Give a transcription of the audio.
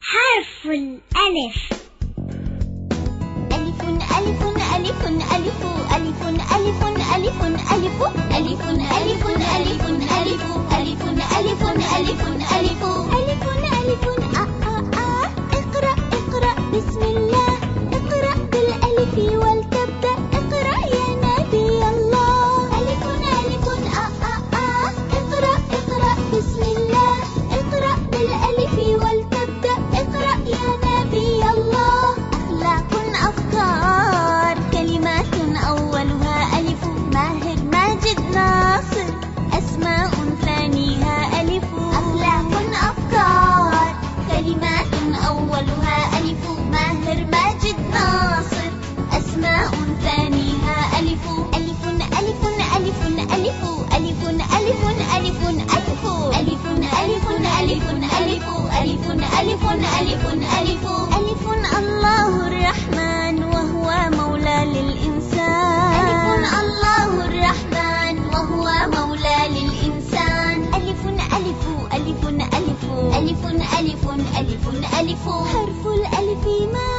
حرف الألف. ألف ألف ألف ألف ألف ألف ألف ألف ألف ألف ألف ألف ألف ألف ألف ألف ألف ألف اقرأ اقرأ بسم الله اقرأ بالألف ولتبدأ اقرأ يا نبي الله ألف ألف اقرأ اقرأ بسم الله اقرأ بالألف ولتبدأ اقرأ يا نبي الله أخلاق أفكار كلمات أولها ألف ماهر ماجد ناصر أسماء ثانيها ألف أخلاق أفكار كلمات أولها ألف ماهر ماجد ناصر أسماء ثانيها ألف ألف ألف ألف ألف ألف ألف ألف ألف ألف ألف ألف ألف ألف ألف ألف ألف ألف الله الرحمن وهو مولى للإنسان ألف الله الرحمن وهو مولى للإنسان ألف ألف ألف ألف ألف ألف ألف ألف حرف الألف ما